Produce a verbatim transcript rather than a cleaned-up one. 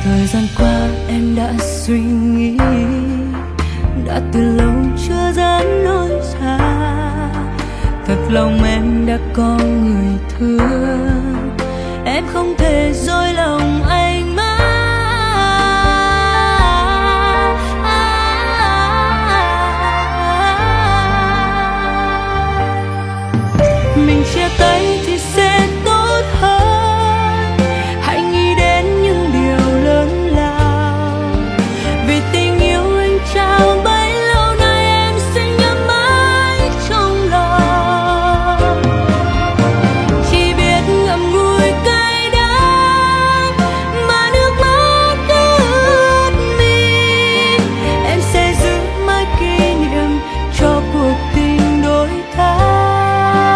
Thời gian qua em đã suy nghĩ, đã từ lâu chưa dám nói ra. Thật lòng em đã có người thương, em không thể dối lòng anh.